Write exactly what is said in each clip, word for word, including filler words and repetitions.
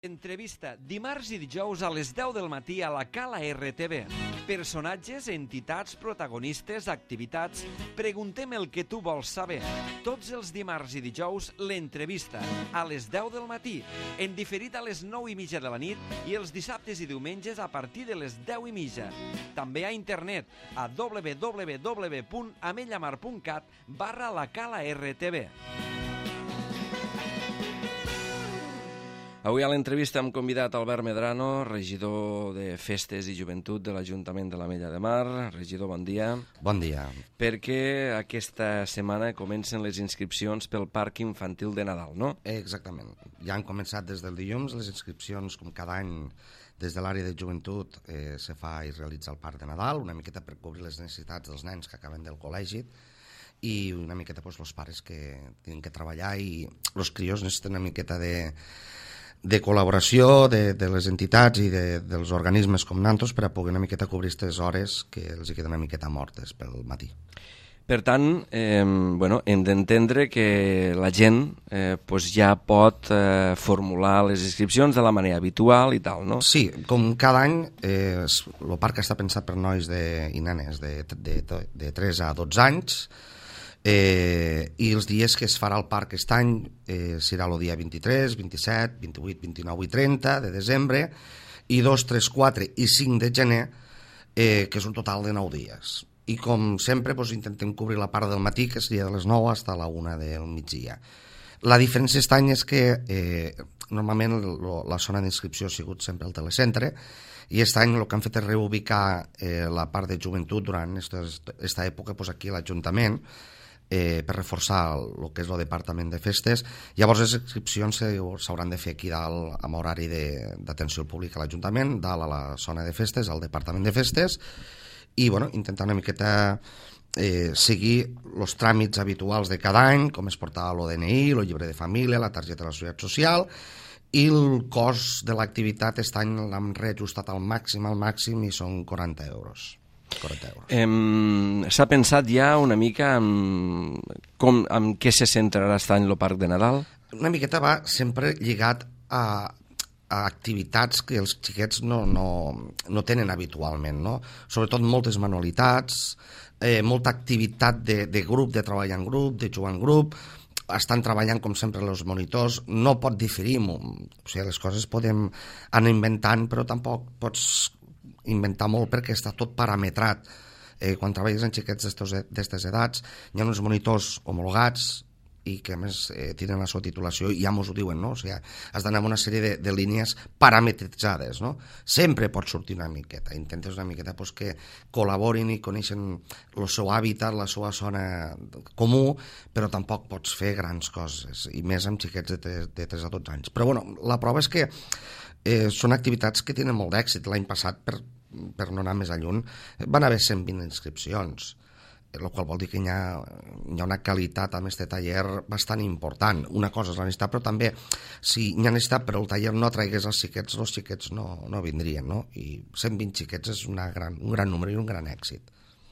Entrevista dimarts i dijous a les deu del matí a la Cala R T V. Personatges, entitats, protagonistes, activitats... Preguntem el que tu vols saber. Tots els dimarts i dijous, l'entrevista, a les deu del matí, en diferit a les nou i mitja de la nit i els dissabtes i diumenges a partir de les deu i mitja. També a internet, a w w w punt amellamar punt cat barra la Cala R T V. Avui a l'entrevista hem convidat Albert Medrano, regidor de Festes i Joventut de l'Ajuntament de l'Ametlla de Mar. Regidor, bon dia. Bon dia. Perquè aquesta setmana comencen les inscripcions pel Parc Infantil de Nadal, no? Exactament. Ja han començat des del dilluns les inscripcions, com cada any, des de l'àrea de joventut eh, se fa i realitza el Parc de Nadal, una miqueta per cobrir les necessitats dels nens que acaben del col·legi i una miqueta doncs, els pares que tenen que treballar i els crios necessiten una miqueta de... de col·laboració de, de les entitats i de, dels organismes com Nantos per a poder una miqueta cobrir aquestes hores que els queden una miqueta mortes pel matí. Per tant, eh, bueno, hem d'entendre que la gent eh, pues ja pot eh, formular les inscripcions de la manera habitual i tal, no? Sí, com cada any, eh, el parc està pensat per nois de, i nenes de, de, de, de tres a dotze anys, Eh, i els dies que es farà el parc aquest any eh, serà el dia vint-i-tres, vint-i-set, vint-i-vuit, vint-i-nou i trenta de desembre i dos, tres, quatre i cinc de gener, eh, que és un total de nou dies. I com sempre doncs, intentem cobrir la part del matí, que seria de les nou fins a la una del migdia. La diferència aquest any és que eh, normalment lo, la zona d'inscripció ha sigut sempre el telecentre i aquest any el que han fet és reubicar eh, la part de joventut durant aquesta època doncs, aquí a l'Ajuntament, Eh, per reforçar el que és el Departament de Festes. Llavors les inscripcions s'hauran de fer aquí dalt amb horari d'atenció al públic a l'Ajuntament, dalt a la zona de festes, al Departament de Festes, i bueno, intentar una miqueta eh, seguir els tràmits habituals de cada any, com és portar l'O D N I, el llibre de família, la targeta de la Seguretat Social, i el cost de l'activitat aquest any l'hem reajustat al màxim, al màxim, i són quaranta euros. Eh, S'ha pensat ja una mica en, com, en què se centrarà aquest any el Parc de Nadal? Una miqueta va sempre lligat a, a activitats que els xiquets no, no, no tenen habitualment, no? Sobretot moltes manualitats, eh, molta activitat de, de grup, de treballar en grup, de jugar en grup, estan treballant com sempre els monitors, no pot diferir, o sigui, les coses podem anar inventant, però tampoc pots inventar molt perquè està tot parametrat. Eh, quan treballes en xiquets d'aquestes edats hi ha uns monitors homologats i que a més eh, tenen la seva titulació i ja mos ho diuen, no? O sigui, has d'anar amb una sèrie de, de línies parametritzades, no? Sempre pot sortir una miqueta, intentes una miqueta pues, que col·laborin i coneixen el seu hàbitat, la seva zona comú, però tampoc pots fer grans coses, i més amb xiquets de, de tres a dotze anys. Però bueno, la prova és que Eh, són activitats que tenen molt d'èxit. L'any passat, per, per no anar més a lluny, van haver cent vint inscripcions, el qual vol dir que hi ha, hi ha una qualitat amb aquest taller bastant important. Una cosa és la necessitat, però també si hi ha necessitat però el taller no traigués els xiquets, els xiquets no, no vindrien, no? I cent vint xiquets és una gran, un gran número i un gran èxit.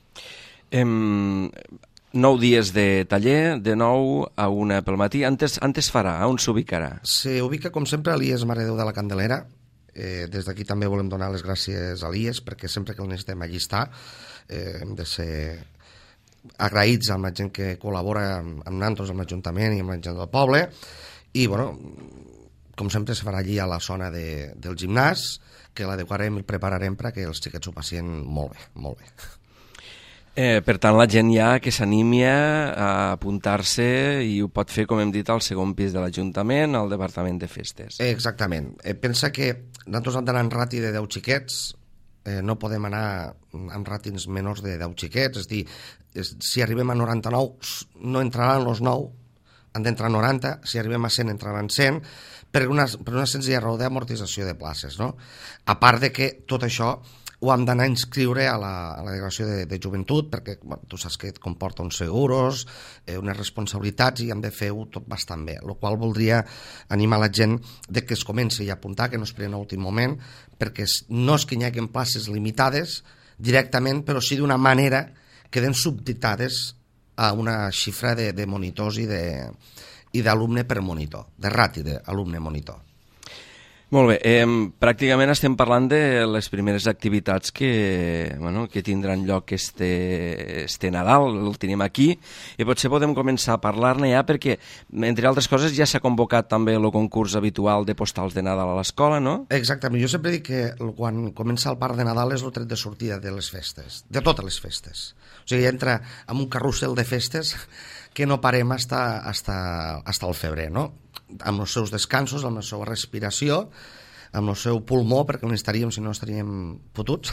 Em... Nou dies de taller, de nou a una pel matí. Antes, antes farà, on s'ubicarà? S'ubica, com sempre, a l'I E S Mare de Déu de la Candelera. Eh, des d'aquí també volem donar les gràcies a l'I E S, perquè sempre que el necessitem allí està. Eh, hem de ser agraïts amb la gent que col·labora amb, amb Nantos, amb l'Ajuntament i amb la gent del poble. I, bueno, com sempre, se farà allí a la zona de, del gimnàs, que l'adequarem i prepararem perquè els xiquets ho passin molt bé, molt bé. Eh, per tant, la gent ja que s'animi a apuntar-se i ho pot fer, com hem dit, al segon pis de l'Ajuntament, al Departament de Festes. Exactament. Eh, pensa que nosaltres hem d'anar en rati de deu xiquets, eh, no podem anar amb ràtings menors de deu xiquets, és a dir, és, si arribem a noranta-nou no entraran els nou, han d'entrar noranta, si arribem a cent entraran cent, per una, per una senzilla raó d'amortització de places, no? A part de que tot això ho hem d'anar a inscriure a la, a la delegació de, de joventut, perquè bueno, tu saps que et comporta uns seguros, eh, unes responsabilitats, i hem de fer-ho tot bastant bé, el qual voldria animar la gent de que es comenci a apuntar, que no esperen a l'últim moment, perquè no és que hi hagi places limitades directament, però sí d'una manera que queden subditades a una xifra de, de monitors i de i d'alumne per monitor, de rati d'alumne monitor. Molt bé, eh, pràcticament estem parlant de les primeres activitats que, bueno, que tindran lloc este, este Nadal, el tenim aquí, i potser podem començar a parlar-ne ja perquè, entre altres coses, ja s'ha convocat també el concurs habitual de postals de Nadal a l'escola, no? Exactament, jo sempre dic que quan comença el parc de Nadal és el tret de sortida de les festes, de totes les festes. O sigui, entra en un carrusel de festes que no parem hasta, hasta, hasta el febrer, no? Amb els seus descansos, amb la seva respiració, amb el seu pulmó, perquè no estaríem, si no estaríem fotuts.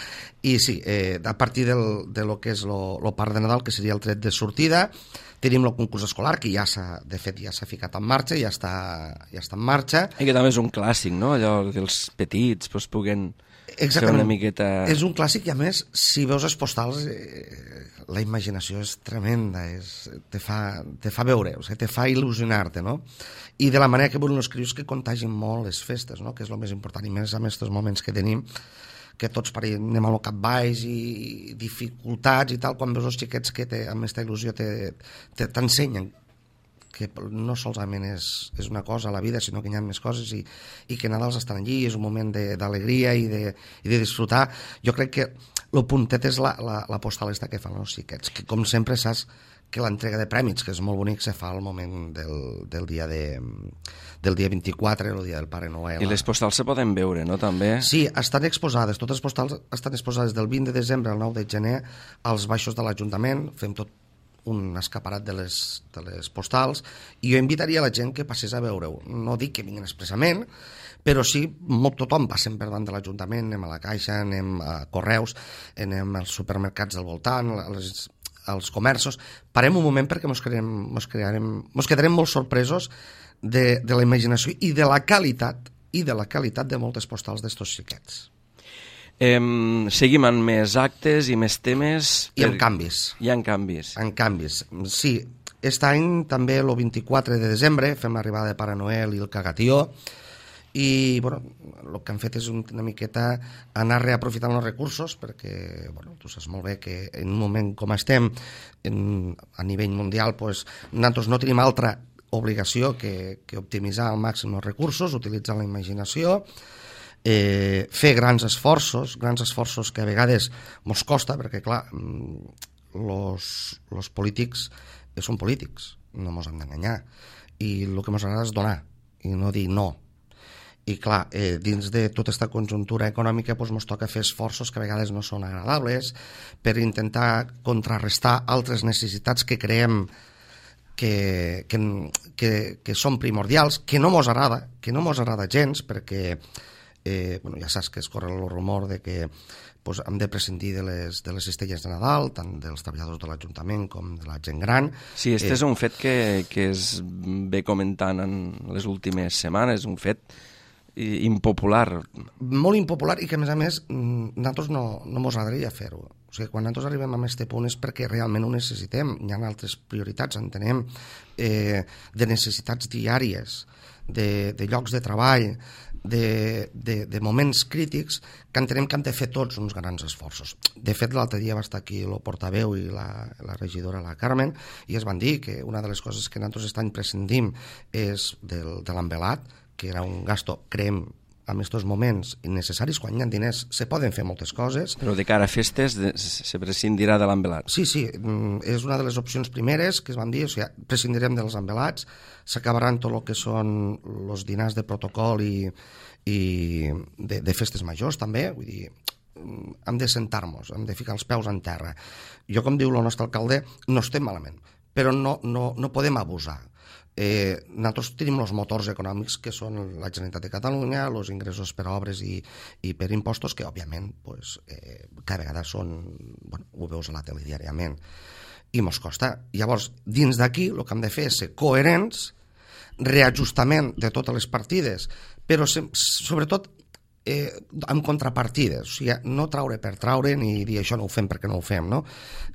I sí, eh, a partir del, de lo que és el parc de Nadal, que seria el tret de sortida, tenim el concurs escolar, que ja s'ha, de fet, ja s'ha ficat en marxa, ja està, ja està en marxa. I que també és un clàssic, no? Allò que els petits pues, puguen... Exactament. Fer una miqueta... És un clàssic i, a més, si veus els postals, eh, la imaginació és tremenda, és, te, fa, te fa veure, o sigui, te fa il·lusionar-te, no? I de la manera que volen els crios que contagin molt les festes, no? Que és el més important, i més amb aquests moments que tenim, que tots anem al cap baix i dificultats i tal, quan veus els xiquets que te, amb aquesta il·lusió t'ensenyen que no solament és, és una cosa a la vida, sinó que hi ha més coses i, i que Nadals estan allí, és un moment d'alegria i, de, i de disfrutar. Jo crec que el puntet és la, la, la postal esta que fan els xiquets, que com sempre saps que l'entrega de prèmits, que és molt bonic, se fa al moment del, del dia de, del dia vint-i-quatre, el dia del Pare Noel. I les postals se poden veure, no, també? Sí, estan exposades, totes les postals estan exposades del vint de desembre al nou de gener als baixos de l'Ajuntament, fem tot un escaparat de les, de les postals, i jo invitaria la gent que passés a veure-ho. No dic que vinguin expressament, però sí, molt tothom passem per davant de l'Ajuntament, anem a la Caixa, anem a Correus, anem als supermercats del voltant, als, als comerços. Parem un moment perquè mos, crearem, mos, crearem, mos quedarem molt sorpresos de, de la imaginació i de la qualitat i de la qualitat de moltes postals d'estos xiquets. Eh, seguim amb més actes i més temes. I amb canvis. Hi ha canvis. En canvis, sí. Aquest any també el vint-i-quatre de desembre fem l'arribada de Pare Noel i el Cagatió i bueno, el que han fet és una miqueta anar reaprofitant els recursos perquè bueno, tu saps molt bé que en un moment com estem en, a nivell mundial pues, nosaltres no tenim altra obligació que, que optimitzar al màxim els recursos, utilitzar la imaginació, Eh, fer grans esforços, grans esforços que a vegades mos costa, perquè clar, els polítics eh, són polítics, no mos han d'enganyar, i el que mos agrada és donar, i no dir no. I clar, eh, dins de tota aquesta conjuntura econòmica doncs mos toca fer esforços que a vegades no són agradables per intentar contrarrestar altres necessitats que creem que, que, que, que són primordials, que no mos agrada, que no mos agrada gens, perquè Eh, bueno, ja saps que es corre el rumor de que pues, hem de prescindir de les, de les cistelles de Nadal, tant dels treballadors de l'Ajuntament com de la gent gran. Sí, este eh, és un fet que, que es ve comentant en les últimes setmanes, un fet impopular. Molt impopular i que, a més a més, nosaltres no, no mos agradaria fer-ho. O sigui, quan nosaltres arribem a aquest punt és perquè realment ho necessitem. Hi ha altres prioritats, entenem, eh, de necessitats diàries, de, de llocs de treball, de, de, de moments crítics que entenem que hem de fer tots uns grans esforços. De fet, l'altre dia va estar aquí el portaveu i la, la regidora, la Carmen, i es van dir que una de les coses que nosaltres estan prescindim és del, de l'envelat, que era un gasto, creiem, en aquests moments innecessaris, quan hi ha diners se poden fer moltes coses. Però de cara a festes de, se prescindirà de l'envelat. Sí, sí, és una de les opcions primeres que es van dir, o sigui, prescindirem dels envelats, s'acabaran tot el que són els dinars de protocol i, i de, de festes majors també, vull dir, hem de sentar-nos, hem de ficar els peus en terra. Jo, com diu el nostre alcalde, no estem malament, però no, no, no podem abusar. Eh, nosaltres tenim els motors econòmics que són la Generalitat de Catalunya, els ingressos per obres i, i per impostos, que òbviament pues, eh, cada vegada són, bueno, ho veus a la tele diàriament, i mos costa. Llavors, dins d'aquí el que hem de fer és ser coherents, reajustament de totes les partides, però se, sobretot eh, amb contrapartides, o sigui, no traure per traure ni dir això no ho fem perquè no ho fem, no?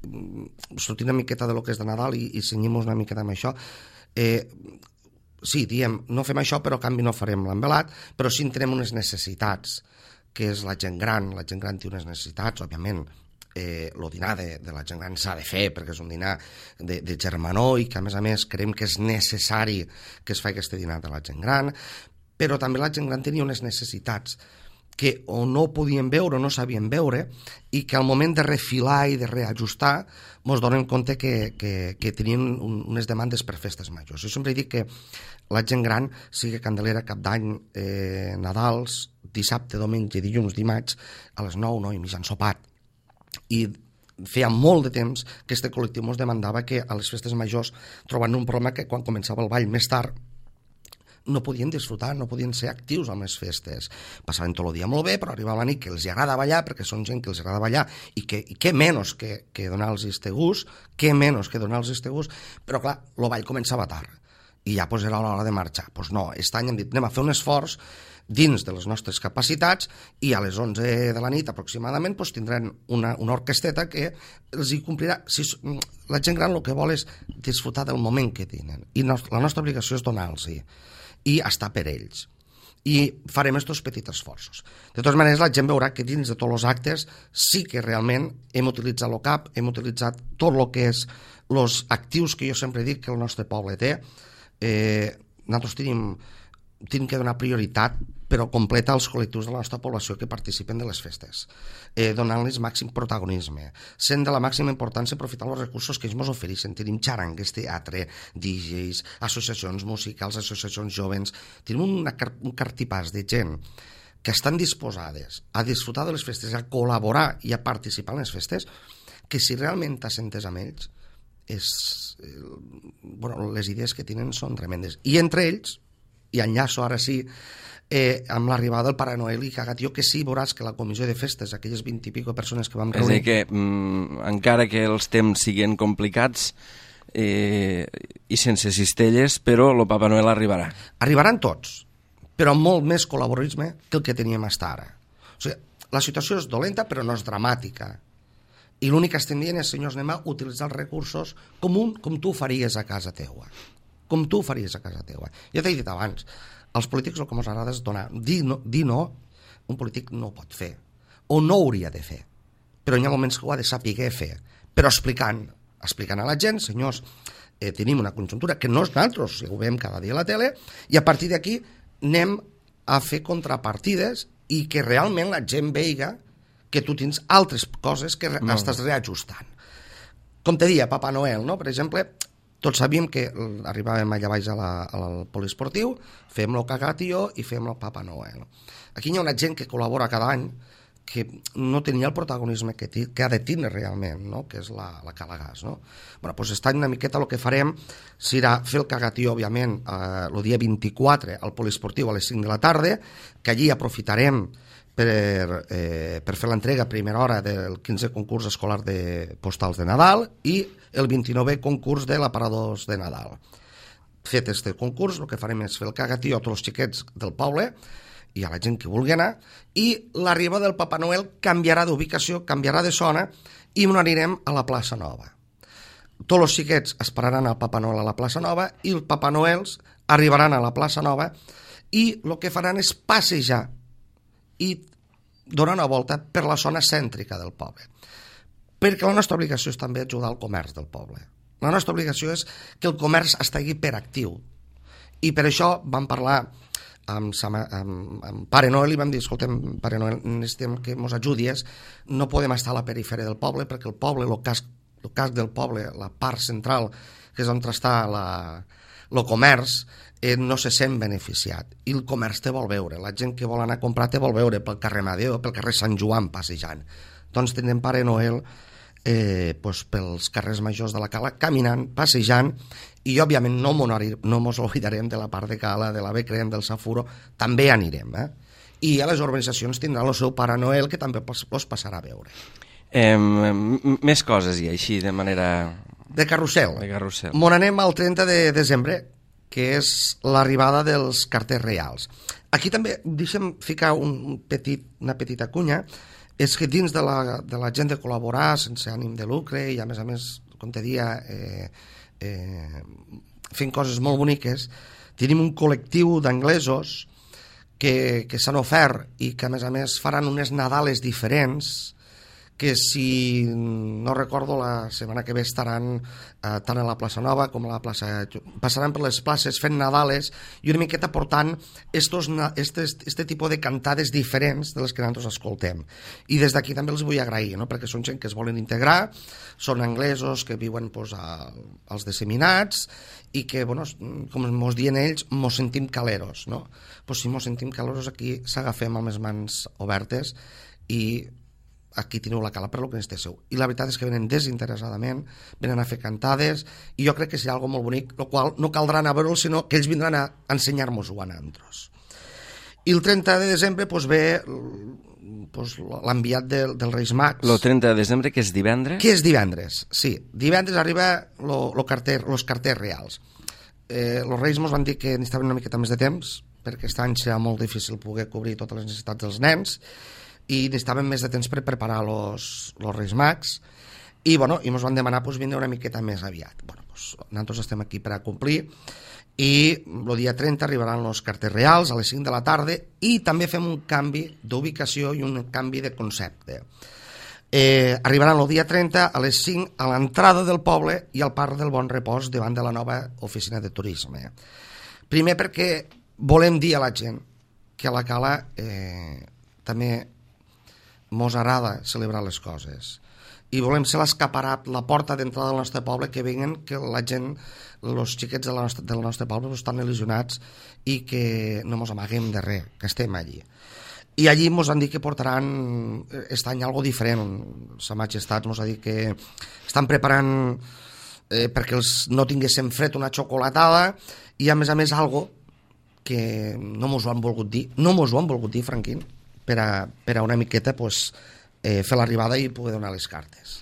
Sortir una miqueta de lo que és de Nadal i, i cenyir-nos una miqueta amb això. Eh, sí, diem, no fem això, però a canvi no farem l'envelat, però sí tenim unes necessitats, que és la gent gran, la gent gran té unes necessitats, òbviament, eh, el dinar de, de la gent gran s'ha de fer, perquè és un dinar de, de germanor i que, a més a més, creiem que és necessari que es faci aquest dinar de la gent gran, però també la gent gran tenia unes necessitats que o no podien veure o no sabien veure i que al moment de refilar i de reajustar ens donem compte que, que, que tenien un, unes demandes per festes majors. Jo sempre dic que la gent gran, sigui Candelera, Cap d'Any, eh, Nadals, dissabte, diumenge, dilluns, dimarts, a les nou, nou i mitja han sopat. I feia molt de temps que este col·lectiu ens demandava que a les festes majors trobant un problema que quan començava el ball més tard no podien disfrutar, no podien ser actius amb les festes. Passaven tot el dia molt bé, però arribava la nit que els agrada ballar, perquè són gent que els agrada ballar, i que, i què menys que, que donar-los este gust, què menys que donar-los este gust, però clar, el ball començava tard, i ja pues, era l'hora de marxar. Doncs pues no, aquest any hem dit, anem a fer un esforç dins de les nostres capacitats i a les onze de la nit aproximadament pues, tindran una, una orquesteta que els hi complirà. Si, la gent gran el que vol és disfrutar del moment que tenen i no, la nostra obligació és donar-los-hi i estar per ells. I farem aquests petits esforços. De totes maneres, la gent veurà que dins de tots els actes sí que realment hem utilitzat el cap, hem utilitzat tot el que és els actius que jo sempre dic que el nostre poble té. Eh, nosaltres tenim tenim que donar prioritat però completa als col·lectius de la nostra població que participen de les festes, eh, donant-los màxim protagonisme, sent de la màxima importància aprofitant els recursos que ells ens ofereixen. Tenim xarangues, teatre, D Js, associacions musicals, associacions jovens, tenim una, un cartipàs de gent que estan disposades a disfrutar de les festes, a col·laborar i a participar en les festes, que si realment t'assentes amb ells, és, eh, bueno, les idees que tenen són tremendes. I entre ells, i enllaço ara sí eh, amb l'arribada del Pare Noel i Cagatió, que sí, veuràs que la comissió de festes, aquelles vint i pico persones que vam reunir... És a dir, que mm, encara que els temps siguin complicats eh, i sense cistelles, però el Papa Noel arribarà. Arribaran tots, però amb molt més col·laborisme que el que teníem fins ara. O sigui, la situació és dolenta, però no és dramàtica. I l'únic que estem dient és, senyors, anem a utilitzar els recursos com, un, com tu faries a casa teua. Com tu faries a casa teua. Ja t'he dit abans, als polítics el que ens agrada és donar, dir no, dir no, un polític no ho pot fer, o no hauria de fer, però hi ha moments que ho ha de saber fer, però explicant, explicant a la gent, senyors, eh, tenim una conjuntura que no és nosaltres, ho veiem cada dia a la tele, i a partir d'aquí anem a fer contrapartides i que realment la gent veiga que tu tens altres coses que no. estàs reajustant. Com te deia, Papa Noel, no? Per exemple, tots sabíem que arribàvem allà baix a la, al poliesportiu, fem el Cagatió i fem el Papa Noel. Aquí hi ha una gent que col·labora cada any que no tenia el protagonisme que, que ha de tindre realment, no? Que és la, la Calagàs. No? Bueno, doncs aquest any una miqueta el que farem serà fer el Cagatió, òbviament, eh, el dia vint-i-quatre al poliesportiu a les cinc de la tarda, que allí aprofitarem per, eh, per fer l'entrega a primera hora del quinzè concurs escolar de postals de Nadal i el vint-i-novè concurs de l'aparadors de Nadal. Fet este concurs, el que farem és fer el Cagatió a tots els xiquets del poble i a la gent que vulgui anar, i l'arribada del Papa Noel canviarà d'ubicació, canviarà de zona, i n'anirem a la plaça Nova. Tots els xiquets esperaran el Papa Noel a la plaça Nova i els Papa Noels arribaran a la plaça Nova i el que faran és passejar i donar una volta per la zona cèntrica del poble. Perquè la nostra obligació és també ajudar al comerç del poble. La nostra obligació és que el comerç estigui per actiu. I per això vam parlar amb, amb, amb Pare Noel i vam dir, escoltem, Pare Noel, necessitem que ens ajudies, no podem estar a la perifèria del poble perquè el poble, el casc, el casc del poble, la part central, que és on està la, el comerç, eh, no se sent beneficiat. I el comerç te vol veure, la gent que vol anar a comprar te vol veure pel carrer Madeo, pel carrer Sant Joan passejant. Doncs tindrem Pare Noel eh, doncs pels carrers majors de la Cala, caminant, passejant, i òbviament no ens oblidarem de la part de Cala, de la Becrem, del Safuro, també anirem. Eh? I a les urbanitzacions tindrà el seu Pare Noel, que també els passarà a veure. Eh, més coses, i així, de manera... De carrusel. De carrusel. Mon anem al trenta de desembre, que és l'arribada dels carters reals. Aquí també, deixa'm ficar un petit, una petita cunya, és que dins de la, de la gent de col·laborar sense ànim de lucre i a més a més, com te dia, eh, eh, fent coses molt boniques, tenim un col·lectiu d'anglesos que, que s'han ofert i que a més a més faran unes Nadales diferents, que si no recordo la setmana que ve estaran eh, tant a la plaça Nova com a la plaça... passaran per les places fent Nadales i una miqueta portant estos, estes, este tipus de cantades diferents de les que nosaltres escoltem. I des d'aquí també els vull agrair, no? Perquè són gent que es volen integrar, són anglesos que viuen pues, a, als disseminats i que, bueno, com ens diuen ells, mos sentim caleros, no? Pues si mos sentim caleros aquí s'agafem amb les mans obertes i aquí teniu la cala per lo que necessiteu. I la veritat és que venen desinteressadament, venen a fer cantades, i jo crec que serà algo molt bonic, el qual no caldrà anar a veure'l, sinó que ells vindran a ensenyar-nos-ho a nosaltres. I el trenta de desembre pues, ve pues, l'enviat del, del Reis Mags. El trenta de desembre, que és divendres? Que és divendres, sí. Divendres arriba los carter, carters reals. Eh, los Reis ens van dir que necessitaven una miqueta més de temps, perquè aquest any serà molt difícil poder cobrir totes les necessitats dels nens, i necessitàvem més de temps per preparar los, los Reis Mags i, bueno, i ens van demanar pues, vindre una miqueta més aviat. Bueno, pues, nosaltres estem aquí per a complir i el dia trenta arribaran los carters reals a les cinc de la tarda i també fem un canvi d'ubicació i un canvi de concepte. Eh, arribaran el dia trenta a les cinc a l'entrada del poble i al Parc del Bon Repòs davant de la nova oficina de turisme. Primer perquè volem dir a la gent que a la Cala eh, també mos agrada celebrar les coses i volem ser l'escaparat, la porta d'entrada del nostre poble, que venguen, que la gent, els xiquets del nostre, del nostre poble estan il·lusionats i que no mos amaguem de res, que estem allí. I allí mos han dit que portaran aquest any algo diferent. Sa Majestat mos ha dit que estan preparant eh, perquè els no tinguéssim fred una xocolatada i a més a més algo que no mos ho han volgut dir, no mos ho han volgut dir, Franquín, per a, per a una miqueta pues, eh, fer l'arribada i poder donar les cartes.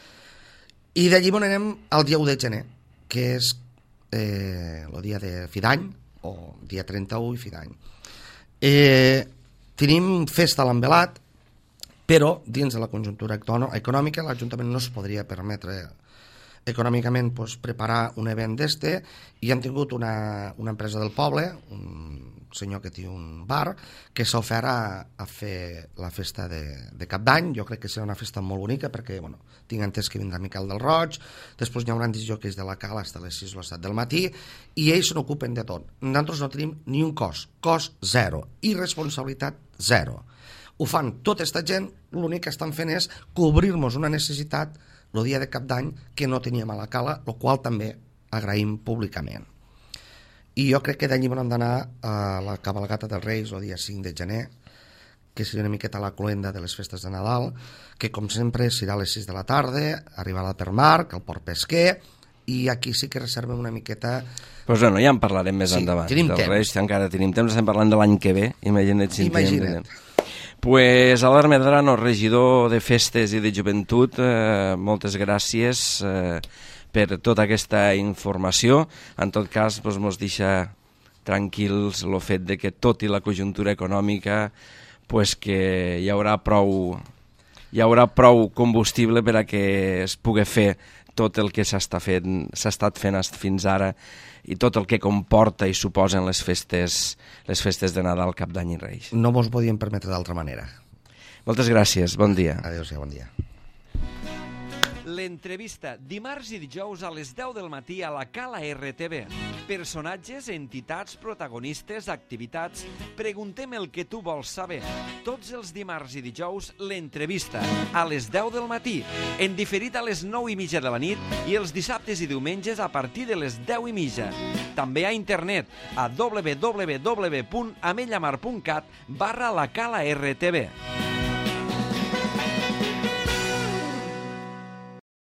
I d'allí on anem al dia u de gener, que és eh, el dia de fi d'any, o dia trenta-u i fi d'any. Eh, tenim festa a l'Envelat, però dins de la conjuntura econòmica l'Ajuntament no es podria permetre econòmicament pues, preparar un event d'este i han tingut una, una empresa del poble, un senyor que té un bar, que s'ha ofert a, a fer la festa de, de Cap d'Any. Jo crec que serà una festa molt bonica perquè, bueno, tinc entès que vindrà Miquel del Roig, després hi haurà disjòqueis de la Cala fins a les sis o les set del matí i ells se n'ocupen de tot. Nosaltres no tenim ni un cost, cost zero i responsabilitat zero. Ho fan tota aquesta gent, l'únic que estan fent és cobrir-nos una necessitat el dia de Cap d'Any que no teníem a la Cala, el qual també agraïm públicament. I jo crec que d'allí hem d'anar a la cabalgata dels Reis el dia cinc de gener, que seria una miqueta la cloenda de les festes de Nadal, que com sempre serà a les sis de la tarda, arribarà per Marc, al Port Pesquer, i aquí sí que reservem una miqueta... Pues bueno, ja en parlarem més sí, endavant. Tenim dels temps. Reis, encara tenim temps, estem parlant de l'any que ve, imagina't si en Imagina't. tenim. Pues Albert Medrano, regidor de Festes i de Joventut, eh, moltes gràcies eh, per tota aquesta informació. En tot cas, pues, mos deixa tranquils el fet de que tot i la conjuntura econòmica pues, que hi haurà prou hi haurà prou combustible per a que es pugui fer tot el que s'ha fent, s'ha estat fent fins ara i tot el que comporta i suposen les festes, les festes de Nadal, Cap d'Any i Reis. No mos podíem permetre d'altra manera. Moltes gràcies, bon dia. Adéu-siau, bon dia. L'entrevista, dimarts i dijous a les deu del matí a la Cala R T V. Personatges, entitats, protagonistes, activitats... Preguntem el que tu vols saber. Tots els dimarts i dijous, l'entrevista, a les deu del matí, en diferit a les nou i mitja de la nit i els dissabtes i diumenges a partir de les deu i mitja. També a internet, a w w w punt amellamar punt cat barra la Cala R T V.